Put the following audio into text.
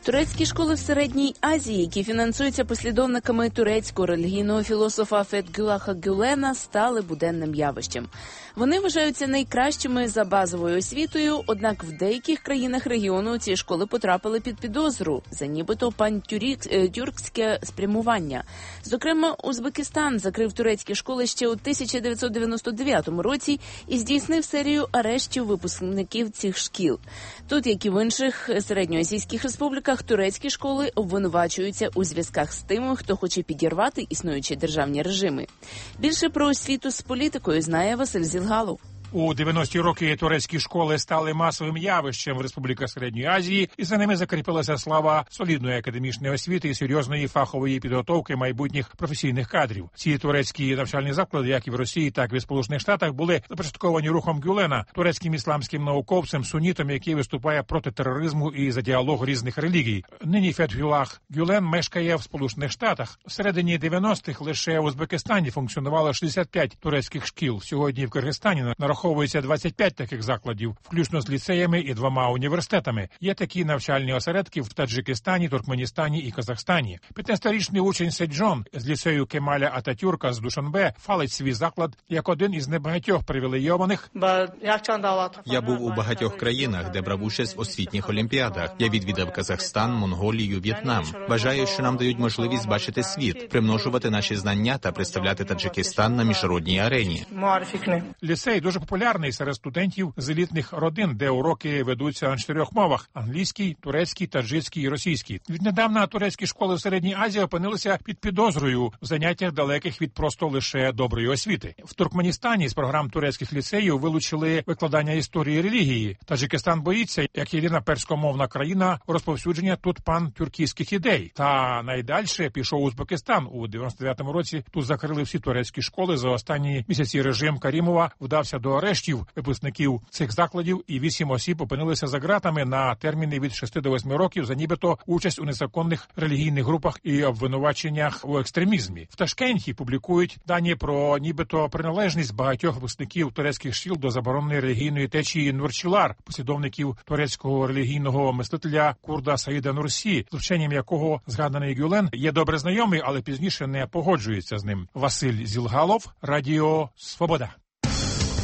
Турецькі школи в Середній Азії, які фінансуються послідовниками турецького релігійного філософа Фетгюлаха Гюлена, стали буденним явищем. Вони вважаються найкращими за базовою освітою, однак в деяких країнах регіону ці школи потрапили під підозру за нібито пантюркське спрямування. Зокрема, Узбекистан закрив турецькі школи ще у 1999 році і здійснив серію арештів випускників цих шкіл. Тут, як і в інших середньоазійських республіках, турецькі школи обвинувачуються у зв'язках з тими, хто хоче підірвати існуючі державні режими. Більше про освіту з політикою знає Василь Зілгалов. У 90-ті роки турецькі школи стали масовим явищем в Республіках Середньої Азії, і за ними закріпилася слава солідної академічної освіти і серйозної фахової підготовки майбутніх професійних кадрів. Ці турецькі навчальні заклади, як і в Росії, так і в Сполучених Штатах, були започатковані рухом Гюлена, турецьким ісламським науковцем, сунітом, який виступає проти тероризму і за діалог різних релігій. Нині Фетгюлах Гюлен мешкає в Сполучених Штатах. В середині 90-х лише в Узбекистані функціонувало 65 турецьких шкіл. Сьогодні в Киргизстані нараховується 25 таких закладів, включно з ліцеями і 2 університетами. Є такі навчальні осередки в Таджикистані, Туркменістані і Казахстані. 15-річний учень Седжон з ліцею Кемаля Ататюрка з Душанбе фалить свій заклад як один із небагатьох привілейованих. Я був у багатьох країнах, де брав участь в освітніх олімпіадах. Я відвідав Казахстан, Монголію, В'єтнам. Вважаю, що нам дають можливість бачити світ, примножувати наші знання та представляти Таджикистан на міжнародній арені. Ліцей дуже популярний серед студентів з елітних родин, де уроки ведуться на 4 мовах – англійській, турецькій, таджикській і російській. Віднедавна турецькі школи в Середній Азії опинилися під підозрою в заняттях далеких від просто лише доброї освіти. В Туркменістані з програм турецьких ліцеїв вилучили викладання історії релігії. Таджикистан боїться, як єдина перськомовна країна, розповсюдження тут пантюркійських ідей. Та найдальше пішов Узбекистан. У 99-му році тут закрили всі турецькі школи. За останні місяці режим Карімова вдався до арештів випускників цих закладів, і 8 осіб опинилися за ґратами на терміни від 6 до 8 років за нібито участь у незаконних релігійних групах і обвинуваченнях у екстремізмі. В Ташкенті публікують дані про нібито приналежність багатьох випускників турецьких шкіл до забороненої релігійної течії Нурчілар, послідовників турецького релігійного мислителя курда Саїда Нурсі, з вченням якого згаданий Гюлен є добре знайомий, але пізніше не погоджується з ним. Василь Зілгалов, Радіо Свобода.